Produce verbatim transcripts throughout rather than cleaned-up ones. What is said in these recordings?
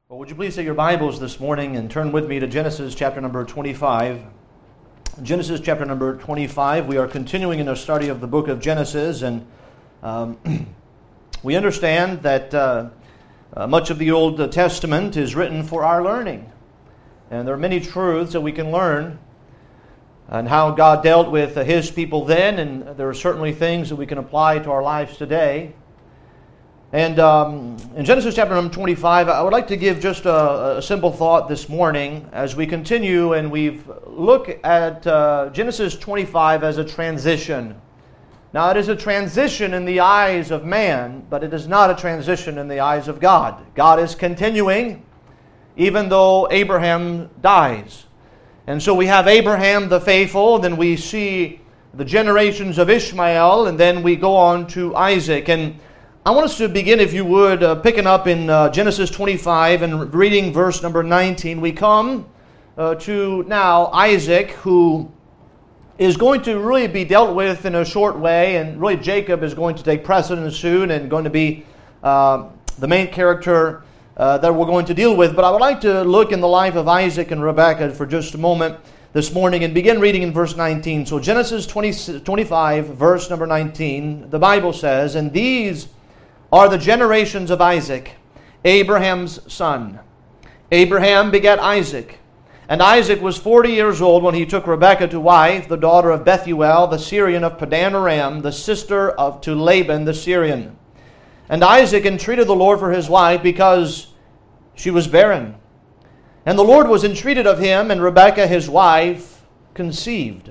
Well, would you please take your Bibles this morning and turn with me to Genesis chapter number twenty-five. Genesis chapter number twenty-five. We are continuing in our study of the book of Genesis, and um, we understand that uh, uh, much of the Old Testament is written for our learning. And there are many truths that we can learn and how God dealt with uh, His people then, and there are certainly things that we can apply to our lives today. And um, in Genesis chapter number twenty-five, I would like to give just a, a simple thought this morning as we continue and we look at uh, Genesis twenty-five as a transition. Now, it is a transition in the eyes of man, but it is not a transition in the eyes of God. God is continuing even though Abraham dies. And so we have Abraham the faithful, then we see the generations of Ishmael, and then we go on to Isaac. And I want us to begin, if you would, uh, picking up in uh, Genesis twenty-five and reading verse number nineteen. We come uh, to now Isaac, who is going to really be dealt with in a short way, and really Jacob is going to take precedence soon and going to be uh, the main character uh, that we're going to deal with. But I would like to look in the life of Isaac and Rebekah for just a moment this morning and begin reading in verse nineteen. So Genesis twenty, twenty-five, verse number nineteen, the Bible says, "And these are the generations of Isaac, Abraham's son. Abraham begat Isaac, and Isaac was forty years old when he took Rebekah to wife, the daughter of Bethuel, the Syrian of Padan Aram, the sister of to Laban the Syrian. And Isaac entreated the Lord for his wife because she was barren. And the Lord was entreated of him, and Rebekah his wife conceived.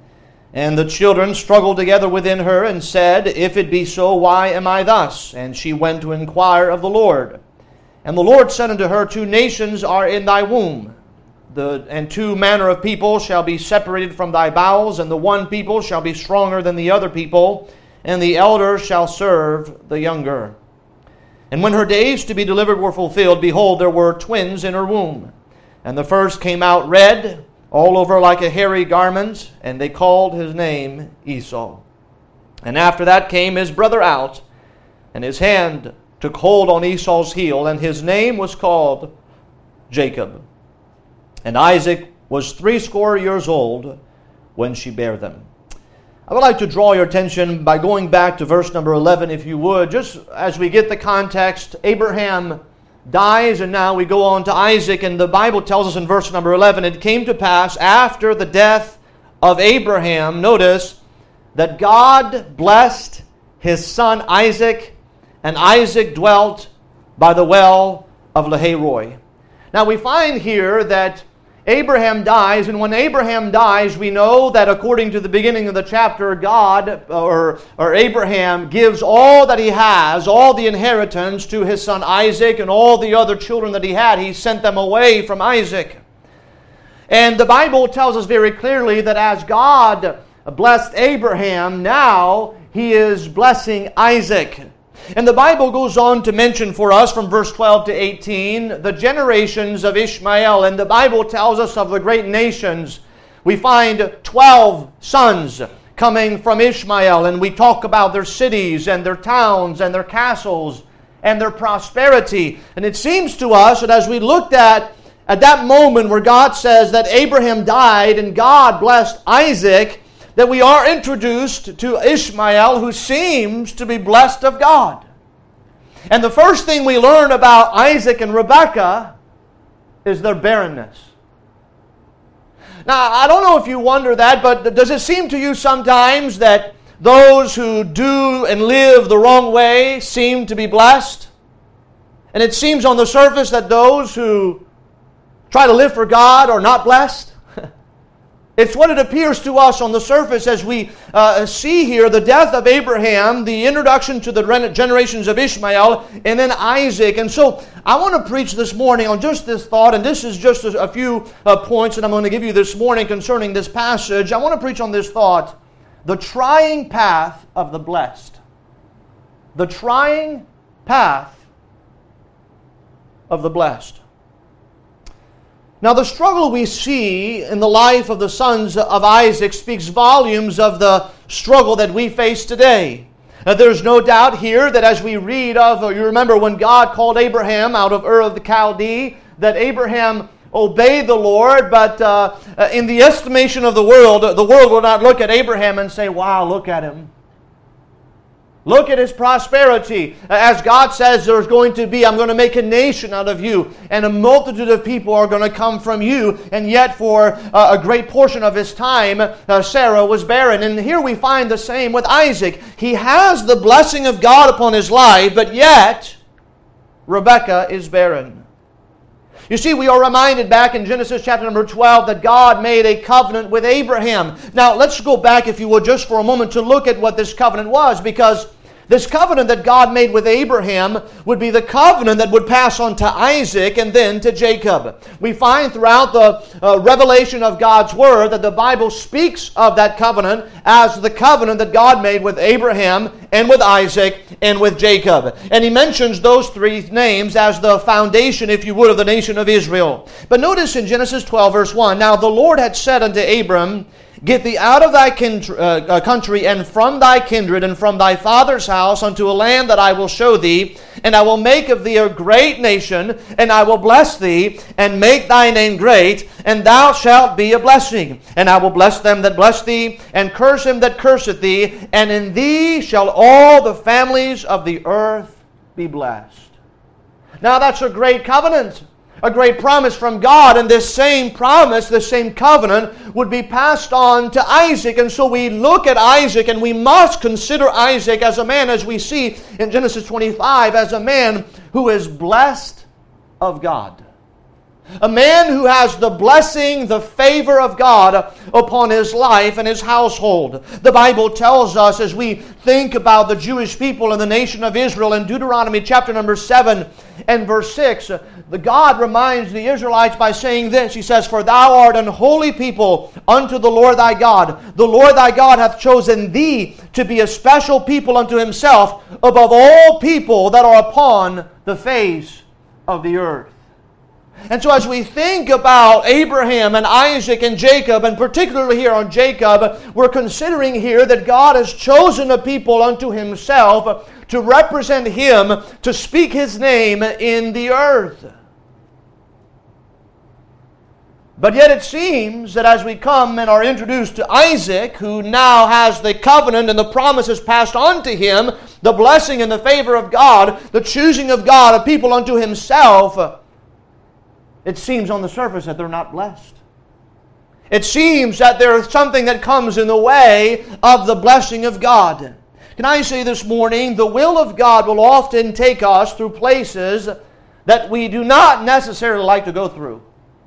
And the children struggled together within her, and said, If it be so, why am I thus? And she went to inquire of the Lord. And the Lord said unto her, Two nations are in thy womb, the, and two manner of people shall be separated from thy bowels, and the one people shall be stronger than the other people, and the elder shall serve the younger. And when her days to be delivered were fulfilled, behold, there were twins in her womb. And the first came out red, all over like a hairy garment, and they called his name Esau. And after that came his brother out, and his hand took hold on Esau's heel, and his name was called Jacob. And Isaac was threescore years old when she bare them." I would like to draw your attention by going back to verse number eleven, if you would, just as we get the context. Abraham dies, and now we go on to Isaac, and the Bible tells us in verse number eleven, "It came to pass after the death of Abraham," notice, "that God blessed his son Isaac, and Isaac dwelt by the well of Lahairoi." Now we find here that Abraham dies, and when Abraham dies, we know that according to the beginning of the chapter, God, or, or Abraham, gives all that he has, all the inheritance to his son Isaac, and all the other children that he had, he sent them away from Isaac. And the Bible tells us very clearly that as God blessed Abraham, now he is blessing Isaac. And the Bible goes on to mention for us from verse twelve to eighteen the generations of Ishmael. And the Bible tells us of the great nations. We find twelve sons coming from Ishmael. And we talk about their cities and their towns and their castles and their prosperity. And it seems to us that as we looked at at that moment where God says that Abraham died and God blessed Isaac, that we are introduced to Ishmael, who seems to be blessed of God. And the first thing we learn about Isaac and Rebekah is their barrenness. Now, I don't know if you wonder that, but does it seem to you sometimes that those who do and live the wrong way seem to be blessed? And it seems on the surface that those who try to live for God are not blessed? It's what it appears to us on the surface as we uh, see here the death of Abraham, the introduction to the generations of Ishmael, and then Isaac. And so I want to preach this morning on just this thought, and this is just a, a few uh, points that I'm going to give you this morning concerning this passage. I want to preach on this thought, the trying path of the blessed. The trying path of the blessed. Now, the struggle we see in the life of the sons of Isaac speaks volumes of the struggle that we face today. Uh, there's no doubt here that as we read of, uh, you remember when God called Abraham out of Ur of the Chaldee, that Abraham obeyed the Lord, but uh, uh, in the estimation of the world, the world will not look at Abraham and say, wow, look at him. Look at his prosperity. As God says, there's going to be, I'm going to make a nation out of you, and a multitude of people are going to come from you. And yet for uh, a great portion of his time, uh, Sarah was barren. And here we find the same with Isaac. He has the blessing of God upon his life, but yet Rebekah is barren. You see, we are reminded back in Genesis chapter number twelve that God made a covenant with Abraham. Now, let's go back, if you will, just for a moment to look at what this covenant was, because this covenant that God made with Abraham would be the covenant that would pass on to Isaac and then to Jacob. We find throughout the uh, revelation of God's Word that the Bible speaks of that covenant as the covenant that God made with Abraham and with Isaac and with Jacob. And he mentions those three names as the foundation, if you would, of the nation of Israel. But notice in Genesis twelve verse one, Now the Lord had said unto Abram, Get thee out of thy kin- uh, country and from thy kindred and from thy father's house unto a land that I will show thee, and I will make of thee a great nation, and I will bless thee, and make thy name great, and thou shalt be a blessing. And I will bless them that bless thee, and curse him that curseth thee, and in thee shall all the families of the earth be blessed. Now that's a great covenant. A great promise from God, and this same promise, this same covenant would be passed on to Isaac. And so we look at Isaac, and we must consider Isaac as a man, as we see in Genesis twenty-five, as a man who is blessed of God. A man who has the blessing, the favor of God upon his life and his household. The Bible tells us, as we think about the Jewish people and the nation of Israel, in Deuteronomy chapter number seven and verse six, the God reminds the Israelites by saying this. He says, For thou art an holy people unto the Lord thy God. The Lord thy God hath chosen thee to be a special people unto himself above all people that are upon the face of the earth. And so as we think about Abraham and Isaac and Jacob, and particularly here on Jacob, we're considering here that God has chosen a people unto himself to represent him, to speak his name in the earth. But yet it seems that as we come and are introduced to Isaac, who now has the covenant and the promises passed on to him, the blessing and the favor of God, the choosing of God, a people unto himself, it seems on the surface that they're not blessed. It seems that there is something that comes in the way of the blessing of God. Can I say this morning, the will of God will often take us through places that we do not necessarily like to go through.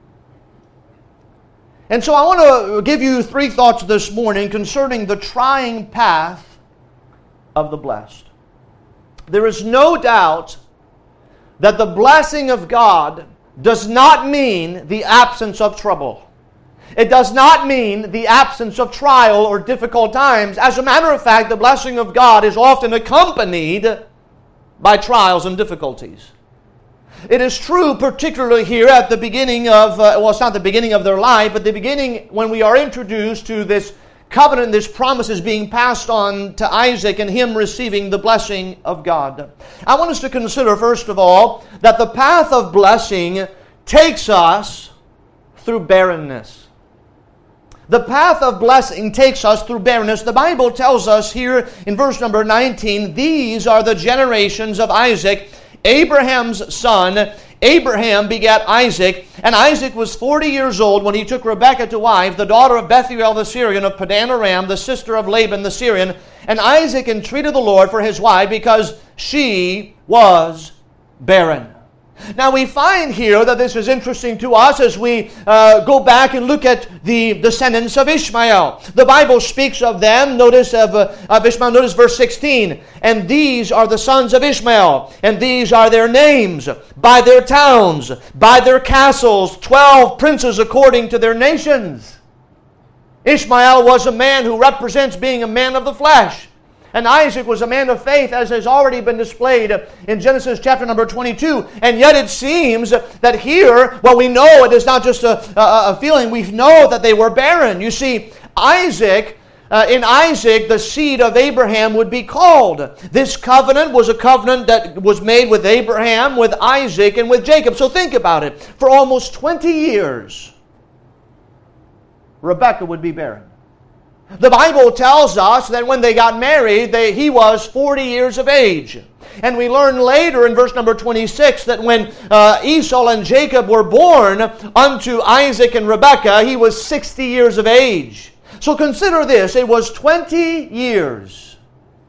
And so I want to give you three thoughts this morning concerning the trying path of the blessed. There is no doubt that the blessing of God does not mean the absence of trouble. It does not mean the absence of trial or difficult times. As a matter of fact, the blessing of God is often accompanied by trials and difficulties. It is true, particularly here at the beginning of, uh, well, it's not the beginning of their life, but the beginning when we are introduced to this covenant, this promise is being passed on to Isaac and him receiving the blessing of God. I want us to consider, first of all, that the path of blessing takes us through barrenness. The path of blessing takes us through barrenness. The Bible tells us here in verse number nineteen, These are the generations of Isaac, Abraham's son. Abraham begat Isaac, and Isaac was forty years old when he took Rebekah to wife, the daughter of Bethuel the Syrian of Padan Aram, the sister of Laban the Syrian. And Isaac entreated the Lord for his wife because she was barren. Now we find here that this is interesting to us as we uh, go back and look at the descendants of Ishmael. The Bible speaks of them. Notice of, uh, of Ishmael. Notice verse sixteen. And these are the sons of Ishmael, and these are their names, by their towns, by their castles, twelve princes according to their nations. Ishmael was a man who represents being a man of the flesh. And Isaac was a man of faith, as has already been displayed in Genesis chapter number twenty-two. And yet it seems that here, well, we know it is not just a, a, a feeling. We know that they were barren. You see, Isaac Uh, in Isaac, the seed of Abraham would be called. This covenant was a covenant that was made with Abraham, with Isaac, and with Jacob. So think about it. For almost twenty years, Rebekah would be barren. The Bible tells us that when they got married, they, he was forty years of age. And we learn later in verse number twenty-six that when uh, Esau and Jacob were born unto Isaac and Rebekah, he was sixty years of age. So consider this, it was twenty years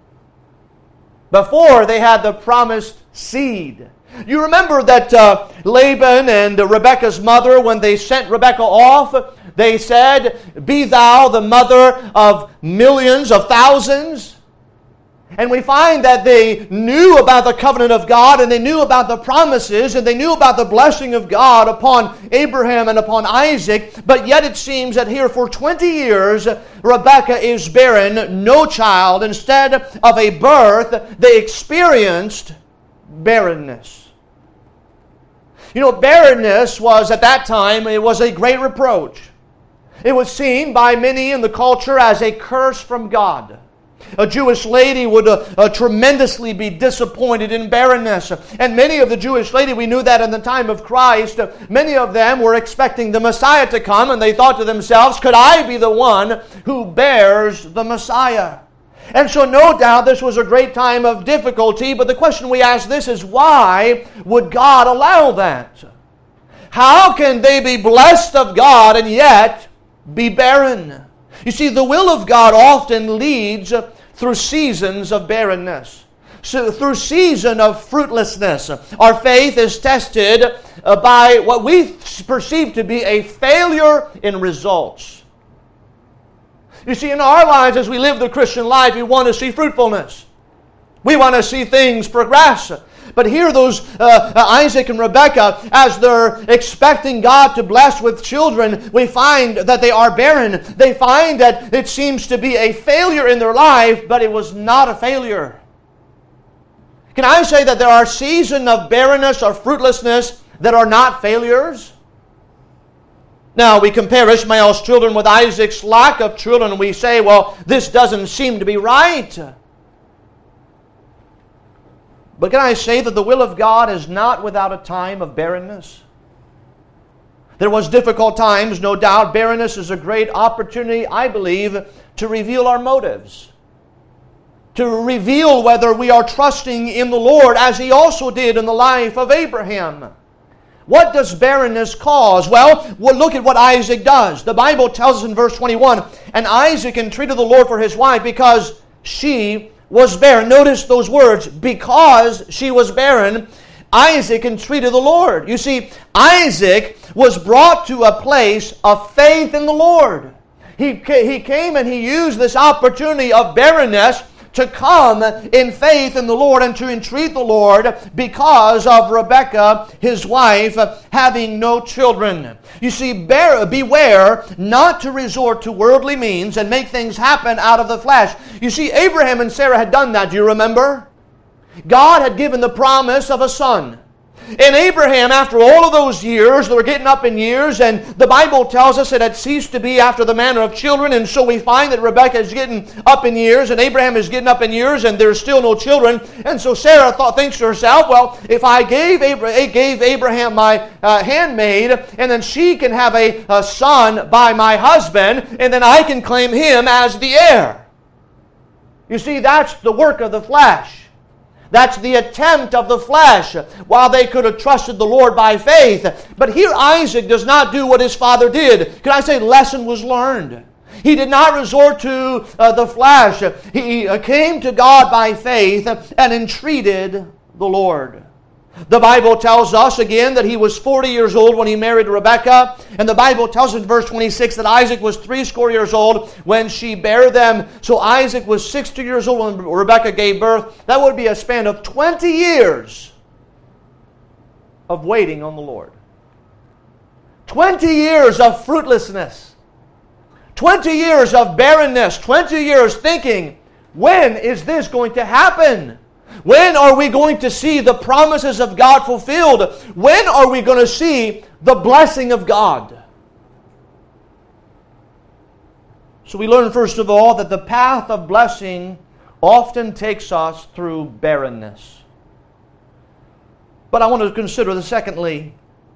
before they had the promised seed. You remember that uh, Laban and uh, Rebekah's mother, when they sent Rebekah off, they said, "Be thou the mother of millions, of thousands." And we find that they knew about the covenant of God, and they knew about the promises, and they knew about the blessing of God upon Abraham and upon Isaac. But yet it seems that here for twenty years, Rebekah is barren, no child. Instead of a birth, they experienced barrenness. You know, barrenness was at that time, it was a great reproach. It was seen by many in the culture as a curse from God. A Jewish lady would uh, uh, tremendously be disappointed in barrenness. And many of the Jewish ladies, we knew that in the time of Christ, uh, many of them were expecting the Messiah to come, and they thought to themselves, could I be the one who bears the Messiah? And so no doubt this was a great time of difficulty, but the question we ask this is, why would God allow that? How can they be blessed of God and yet be barren? You see, the will of God often leads through seasons of barrenness. So through season of fruitlessness. Our faith is tested by what we perceive to be a failure in results. You see, in our lives as we live the Christian life, we want to see fruitfulness. We want to see things progress. But here those uh, Isaac and Rebekah, as they're expecting God to bless with children, we find that they are barren. They find that it seems to be a failure in their life, but it was not a failure. Can I say that there are seasons of barrenness or fruitlessness that are not failures? Now, we compare Ishmael's children with Isaac's lack of children, and we say, well, this doesn't seem to be right. But can I say that the will of God is not without a time of barrenness? There was difficult times, no doubt. Barrenness is a great opportunity, I believe, to reveal our motives. To reveal whether we are trusting in the Lord, as He also did in the life of Abraham. What does barrenness cause? Well, well, look at what Isaac does. The Bible tells us in verse twenty-one, and Isaac entreated the Lord for his wife because she was barren. Notice those words, because she was barren, Isaac entreated the Lord. You see, Isaac was brought to a place of faith in the Lord. He, he came and he used this opportunity of barrenness to come in faith in the Lord and to entreat the Lord because of Rebekah, his wife, having no children. You see, bear, beware not to resort to worldly means and make things happen out of the flesh. You see, Abraham and Sarah had done that. Do you remember? God had given the promise of a son. And Abraham, after all of those years, they were getting up in years, and the Bible tells us it had ceased to be after the manner of children, and so we find that Rebekah is getting up in years, and Abraham is getting up in years, and there's still no children. And so Sarah thought, thinks to herself, well, if I gave, Abra- gave Abraham my uh, handmaid, and then she can have a, a son by my husband, and then I can claim him as the heir. You see, that's the work of the flesh. That's the attempt of the flesh, while they could have trusted the Lord by faith. But here Isaac does not do what his father did. Can I say lesson was learned? He did not resort to uh, the flesh. He uh, came to God by faith and entreated the Lord. The Bible tells us again that he was forty years old when he married Rebekah. And the Bible tells us in verse twenty-six that Isaac was threescore years old when she bare them. So Isaac was sixty years old when Rebekah gave birth. That would be a span of twenty years of waiting on the Lord. twenty years of fruitlessness. twenty years of barrenness. twenty years thinking, when is this going to happen? When are we going to see the promises of God fulfilled? When are we going to see the blessing of God? So we learn, first of all, that the path of blessing often takes us through barrenness. But I want to consider, the secondly,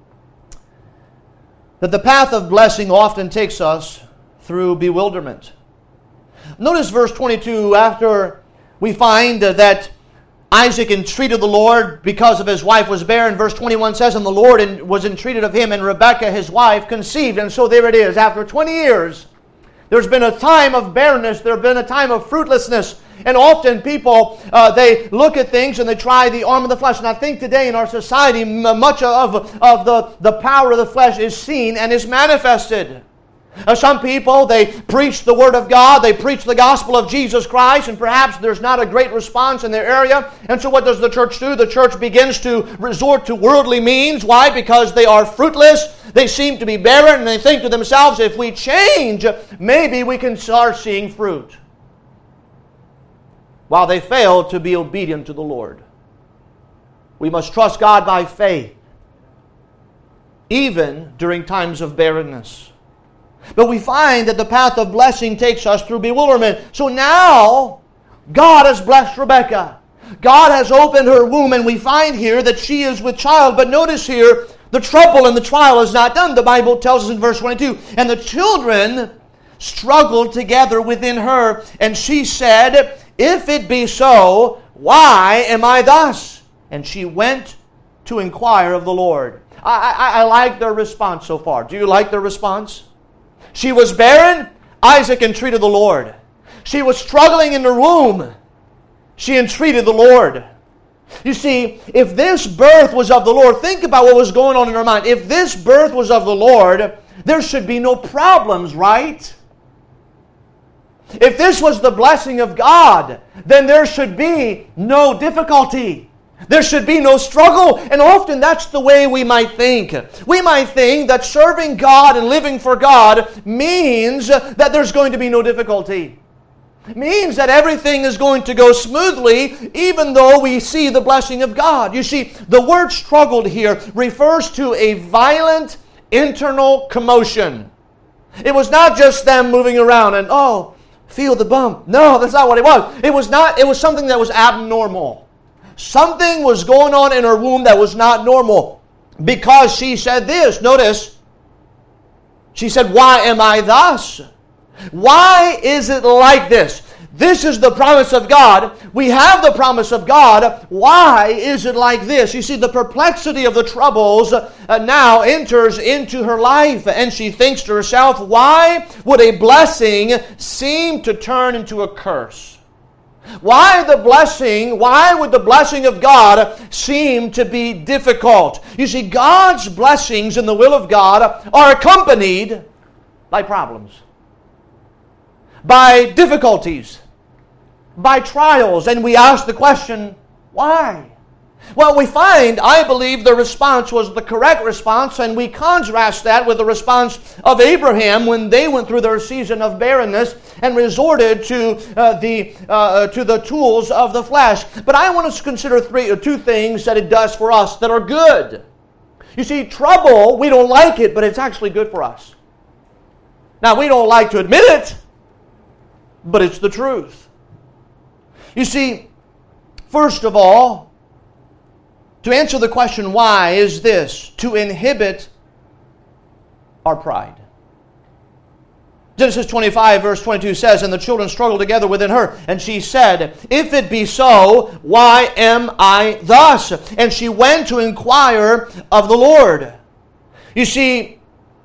that the path of blessing often takes us through bewilderment. Notice verse twenty-two, after we find that Isaac entreated the Lord because of his wife was barren. Verse twenty-one says, and the Lord was entreated of him, and Rebekah his wife conceived. And so there it is. After twenty years, there's been a time of barrenness. There's been a time of fruitlessness. And often people, uh, they look at things and they try the arm of the flesh. And I think today in our society, much of, of the, the power of the flesh is seen and is manifested. Uh, some people, they preach the Word of God, they preach the gospel of Jesus Christ, and perhaps there's not a great response in their area. And so what does the church do? The church begins to resort to worldly means. Why? Because they are fruitless, they seem to be barren, and they think to themselves, if we change, maybe we can start seeing fruit. While they fail to be obedient to the Lord. We must trust God by faith, even during times of barrenness. But we find that the path of blessing takes us through bewilderment. So now, God has blessed Rebekah. God has opened her womb, and we find here that she is with child. But notice here, the trouble and the trial is not done. The Bible tells us in verse twenty-two, and the children struggled together within her, and she said, if it be so, why am I thus? And she went to inquire of the Lord. I, I, I like their response so far. Do you like their response? She was barren. Isaac entreated the Lord. She was struggling in her womb. She entreated the Lord. You see, if this birth was of the Lord, think about what was going on in her mind. If this birth was of the Lord, there should be no problems, right? If this was the blessing of God, then there should be no difficulty. There should be no struggle. And often that's the way we might think. We might think that serving God and living for God means that there's going to be no difficulty. It means that everything is going to go smoothly, even though we see the blessing of God. You see, the word struggled here refers to a violent internal commotion. It was not just them moving around and, oh, feel the bump. No, that's not what it was. It was not, it was something that was abnormal. Something was going on in her womb that was not normal. Because she said this, notice, she said, why am I thus? Why is it like this? This is the promise of God. We have the promise of God. Why is it like this? You see, the perplexity of the troubles uh, now enters into her life. And she thinks to herself, why would a blessing seem to turn into a curse? Why the blessing, why would the blessing of God seem to be difficult? You see, God's blessings in the will of God are accompanied by problems, by difficulties, by trials. And we ask the question, why? Well, we find, I believe, the response was the correct response, and we contrast that with the response of Abraham when they went through their season of barrenness and resorted to uh, the uh, to the tools of the flesh. But I want us to consider three or two things that it does for us that are good. You see, trouble, we don't like it, but it's actually good for us. Now, we don't like to admit it, but it's the truth. You see, first of all, to answer the question why is this, to inhibit our pride. Genesis twenty-five verse twenty-two says, and the children struggled together within her, and she said, if it be so, why am I thus? And she went to inquire of the Lord. You see,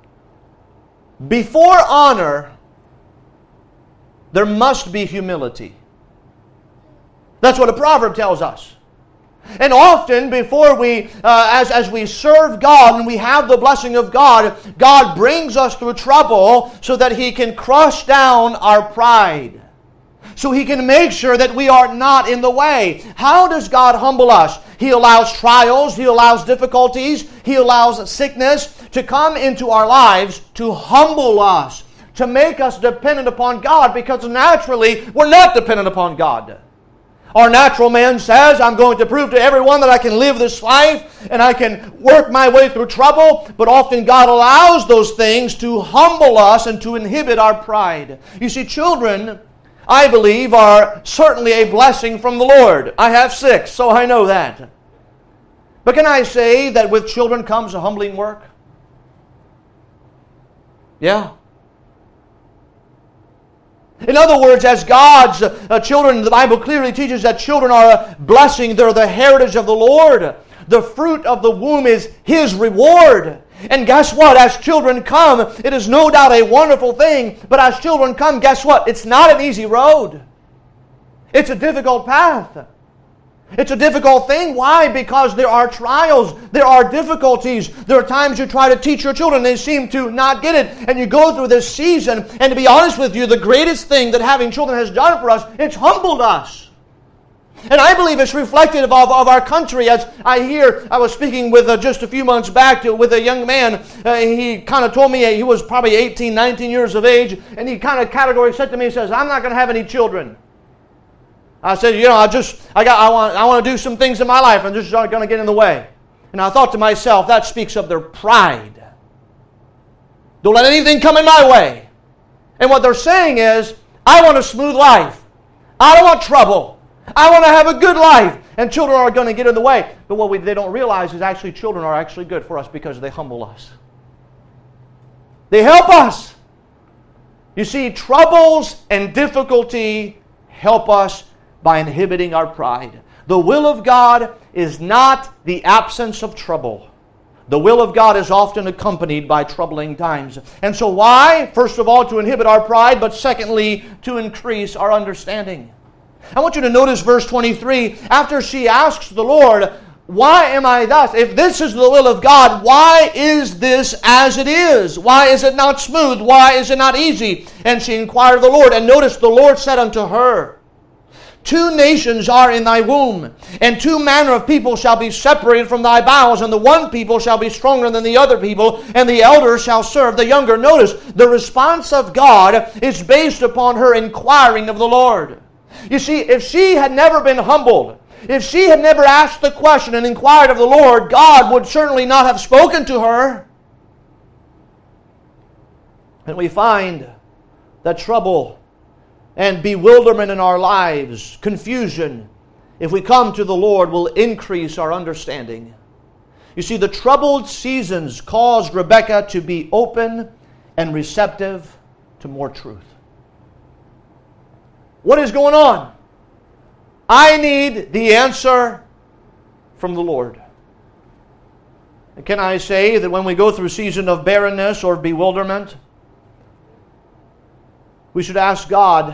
before honor, there must be humility. That's what a proverb tells us. And often before we, uh, as, as we serve God and we have the blessing of God, God brings us through trouble so that He can crush down our pride. So He can make sure that we are not in the way. How does God humble us? He allows trials, He allows difficulties, He allows sickness to come into our lives to humble us, to make us dependent upon God, because naturally we're not dependent upon God. Our natural man says, I'm going to prove to everyone that I can live this life and I can work my way through trouble. But often God allows those things to humble us and to inhibit our pride. You see, children, I believe, are certainly a blessing from the Lord. I have six, so I know that. But can I say that with children comes a humbling work? Yeah. In other words, as God's uh, children, the Bible clearly teaches that children are a blessing. They're the heritage of the Lord. The fruit of the womb is His reward. And guess what? As children come, it is no doubt a wonderful thing. But as children come, guess what? It's not an easy road. It's a difficult path. It's a difficult thing. Why? Because there are trials. There are difficulties. There are times you try to teach your children and they seem to not get it. And you go through this season. And to be honest with you, the greatest thing that having children has done for us, it's humbled us. And I believe it's reflective of, of our country. As I hear, I was speaking with uh, just a few months back to, with a young man. Uh, he kind of told me he was probably eighteen, nineteen years of age. And he kind of categorically said to me, he says, I'm not going to have any children. I said, you know, I just, I got, I want, I want to do some things in my life, and just aren't going to get in the way. And I thought to myself, that speaks of their pride. Don't let anything come in my way. And what they're saying is, I want a smooth life. I don't want trouble. I want to have a good life. And children are going to get in the way. But what we, they don't realize is actually children are actually good for us because they humble us. They help us. You see, troubles and difficulty help us by inhibiting our pride. The will of God is not the absence of trouble. The will of God is often accompanied by troubling times. And so why? First of all, to inhibit our pride, but secondly, to increase our understanding. I want you to notice verse twenty-three. After she asks the Lord, why am I thus? If this is the will of God, why is this as it is? Why is it not smooth? Why is it not easy? And she inquired of the Lord. And notice the Lord said unto her, Two nations are in thy womb, and two manner of people shall be separated from thy bowels, and the one people shall be stronger than the other people, and the elder shall serve the younger. Notice, the response of God is based upon her inquiring of the Lord. You see, if she had never been humbled, if she had never asked the question and inquired of the Lord, God would certainly not have spoken to her. And we find that trouble and bewilderment in our lives, confusion, if we come to the Lord, will increase our understanding. You see, the troubled seasons caused Rebekah to be open and receptive to more truth. What is going on? I need the answer from the Lord. And can I say that when we go through a season of barrenness or bewilderment, we should ask God,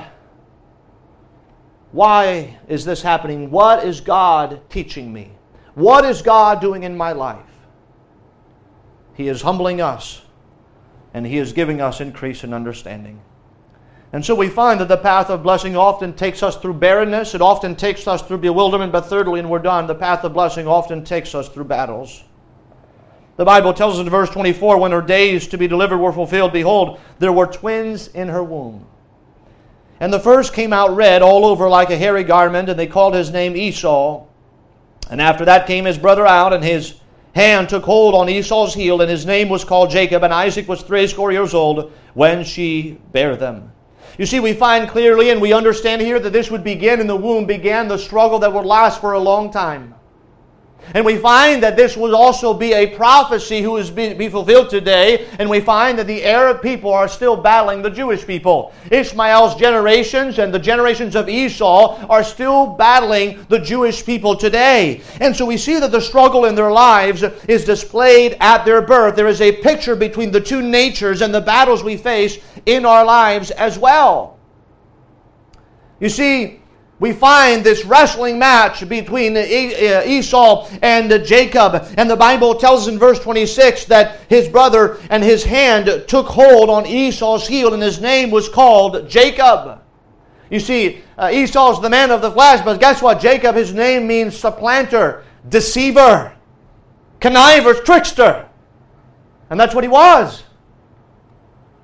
why is this happening? What is God teaching me? What is God doing in my life? He is humbling us, and He is giving us increase in understanding. And so we find that the path of blessing often takes us through barrenness. It often takes us through bewilderment. But thirdly, and we're done, the path of blessing often takes us through battles. The Bible tells us in verse twenty-four, when her days to be delivered were fulfilled, behold, there were twins in her womb. And the first came out red all over like a hairy garment, and they called his name Esau. And after that came his brother out, and his hand took hold on Esau's heel, and his name was called Jacob. And Isaac was threescore years old when she bare them. You see, we find clearly and we understand here that this would begin in the womb, began the struggle that would last for a long time. And we find that this would also be a prophecy who is be, be fulfilled today. And we find that the Arab people are still battling the Jewish people. Ishmael's generations and the generations of Esau are still battling the Jewish people today. And so we see that the struggle in their lives is displayed at their birth. There is a picture between the two natures and the battles we face in our lives as well. You see, we find this wrestling match between Esau and Jacob. And the Bible tells us in verse twenty-six that his brother and his hand took hold on Esau's heel, and his name was called Jacob. You see, uh, Esau's the man of the flesh, but guess what? Jacob, his name means supplanter, deceiver, conniver, trickster. And that's what he was.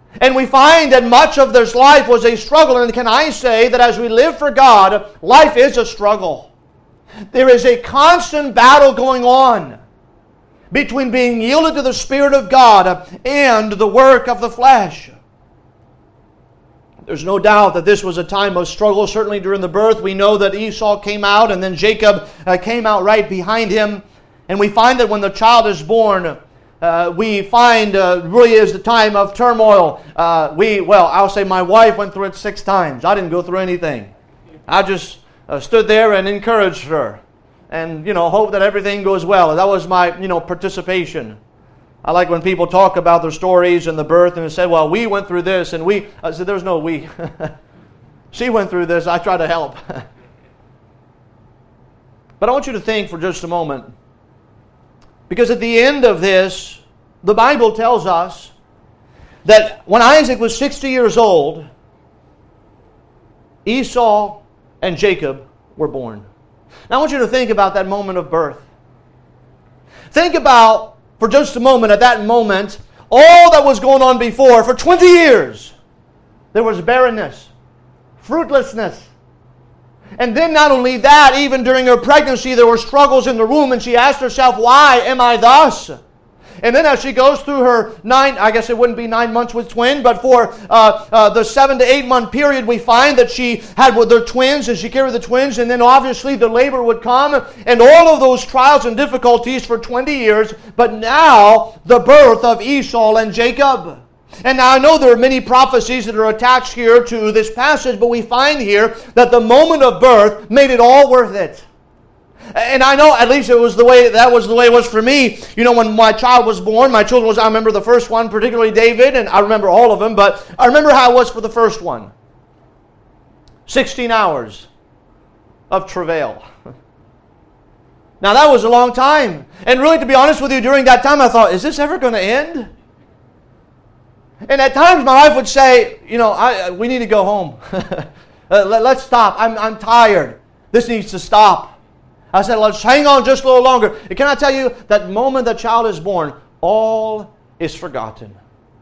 And we find that much of this life was a struggle. And can I say that as we live for God, life is a struggle. There is a constant battle going on between being yielded to the Spirit of God and the work of the flesh. There's no doubt that this was a time of struggle. Certainly during the birth, we know that Esau came out and then Jacob uh, came out right behind him. And we find that when the child is born, uh, we find uh, really is the time of turmoil. Uh, we, well, I'll say my wife went through it six times. I didn't go through anything. I just uh, stood there and encouraged her. And, you know, hope that everything goes well. That was my, you know, participation. I like when people talk about their stories and the birth and they say, well, we went through this and we... I said, there's no we. She went through this. I try to help. But I want you to think for just a moment. Because at the end of this, the Bible tells us that when Isaac was sixty years old, Esau and Jacob were born. Now I want you to think about that moment of birth. Think about, for just a moment, at that moment, all that was going on before. For twenty years, there was barrenness, fruitlessness. And then not only that, even during her pregnancy, there were struggles in the womb, and she asked herself, why am I thus? And then as she goes through her nine, I guess it wouldn't be nine months with twin, but for uh, uh, the seven to eight month period, we find that she had with her twins, and she carried the twins, and then obviously the labor would come, and all of those trials and difficulties for twenty years, but now the birth of Esau and Jacob. And now I know there are many prophecies that are attached here to this passage, but we find here that the moment of birth made it all worth it. And I know, at least it was the way, that was the way it was for me. You know, when my child was born, my children was, I remember the first one, particularly David, and I remember all of them, but I remember how it was for the first one. sixteen hours of travail. Now that was a long time. And really, to be honest with you, during that time I thought, is this ever going to end? And at times my wife would say, you know, I, we need to go home. uh, let, let's stop. I'm, I'm tired. This needs to stop. I said, let's hang on just a little longer. And can I tell you, that moment the child is born, all is forgotten.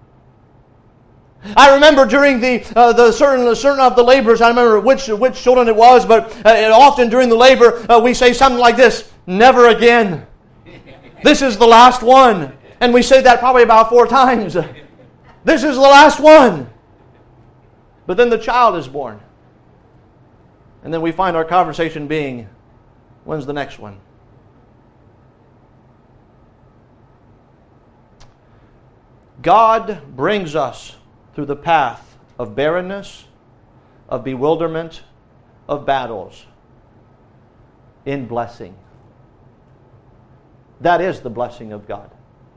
I remember during the uh, the certain certain of the labors, I remember which which children it was, but uh, often during the labor, uh, we say something like this, never again. This is the last one. And we say that probably about four times. This is the last one. But then the child is born. And then we find our conversation being, when's the next one? God brings us through the path of barrenness, of bewilderment, of battles, in blessing. That is the blessing of God.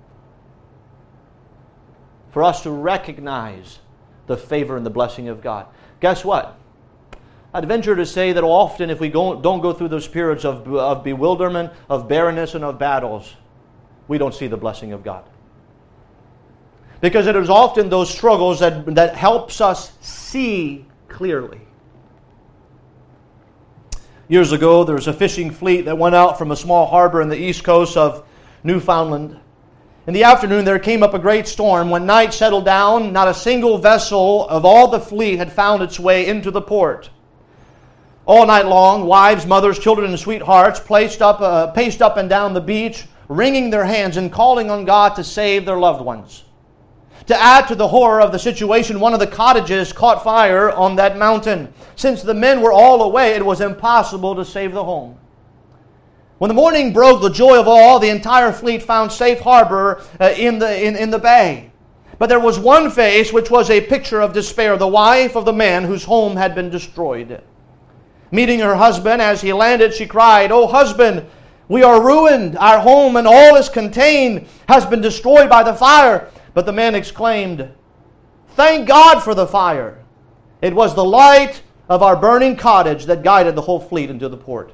For us to recognize the favor and the blessing of God. Guess what? I'd venture to say that often if we go, don't go through those periods of, of bewilderment, of barrenness, and of battles, we don't see the blessing of God. Because it is often those struggles that, that helps us see clearly. Years ago, there was a fishing fleet that went out from a small harbor in the east coast of Newfoundland. In the afternoon, there came up a great storm. When night settled down, not a single vessel of all the fleet had found its way into the port. All night long, wives, mothers, children, and sweethearts placed up, uh, paced up and down the beach, wringing their hands and calling on God to save their loved ones. To add to the horror of the situation, one of the cottages caught fire on that mountain. Since the men were all away, it was impossible to save the home. When the morning broke, the joy of all, the entire fleet found safe harbor uh, in, the, in, in the bay. But there was one face which was a picture of despair, the wife of the man whose home had been destroyed. Meeting her husband as he landed, she cried, "Oh husband, we are ruined. Our home and all is contained has been destroyed by the fire." But the man exclaimed, "Thank God for the fire. It was the light of our burning cottage that guided the whole fleet into the port."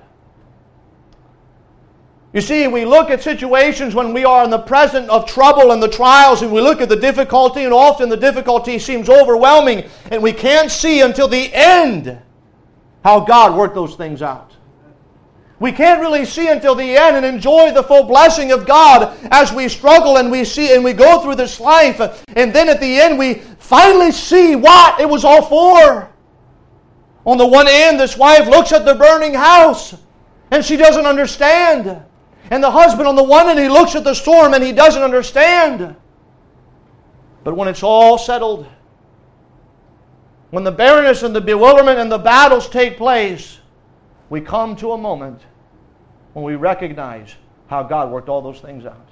You see, we look at situations when we are in the present of trouble and the trials, and we look at the difficulty, and often the difficulty seems overwhelming, and we can't see until the end how God worked those things out. We can't really see until the end and enjoy the full blessing of God as we struggle and we see and we go through this life. And then at the end we finally see what it was all for. On the one end, this wife looks at the burning house and she doesn't understand. And the husband on the one end, he looks at the storm and he doesn't understand. But when it's all settled, when the barrenness and the bewilderment and the battles take place, we come to a moment when we recognize how God worked all those things out.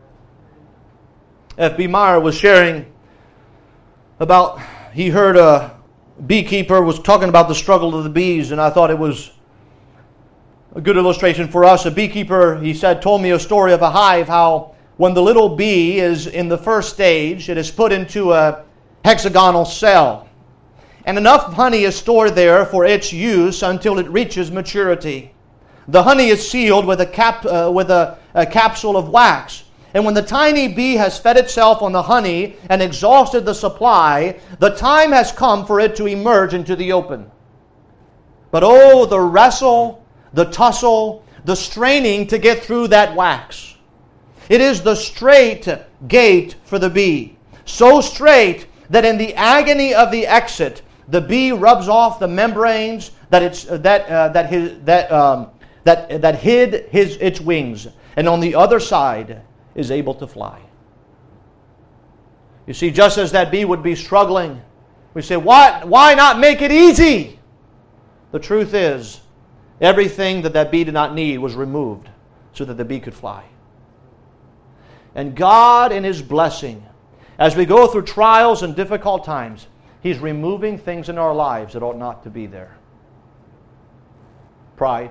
F B Meyer was sharing about, he heard a beekeeper was talking about the struggle of the bees, and I thought it was a good illustration for us. A beekeeper, he said, told me a story of a hive, how when the little bee is in the first stage, it is put into a hexagonal cell. And enough honey is stored there for its use until it reaches maturity. The honey is sealed with a cap uh, with a, a capsule of wax. And when the tiny bee has fed itself on the honey and exhausted the supply, the time has come for it to emerge into the open. But oh, the wrestle, the tussle, the straining to get through that wax. It is the straight gate for the bee. So straight that in the agony of the exit, the bee rubs off the membranes that it's uh, that uh, that his that um, that that hid his its wings, and on the other side is able to fly. You see, just as that bee would be struggling, we say, "What? Why not make it easy?" The truth is, everything that that bee did not need was removed so that the bee could fly. And God, in His blessing, as we go through trials and difficult times, He's removing things in our lives that ought not to be there. Pride,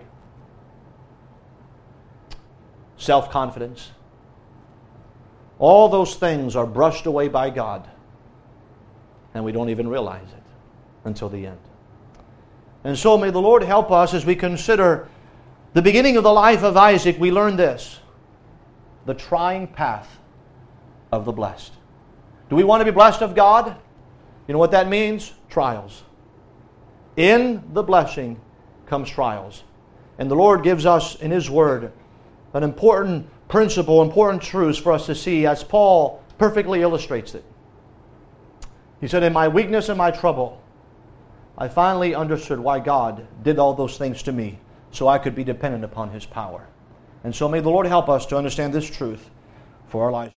self-confidence. All those things are brushed away by God, and we don't even realize it until the end. And so may the Lord help us as we consider the beginning of the life of Isaac. We learn this: the trying path of the blessed. Do we want to be blessed of God? You know what that means? Trials. In the blessing comes trials. And the Lord gives us in His Word an important principle, important truths for us to see, as Paul perfectly illustrates it. He said, "In my weakness and my trouble, I finally understood why God did all those things to me, so I could be dependent upon His power." And so may the Lord help us to understand this truth for our lives.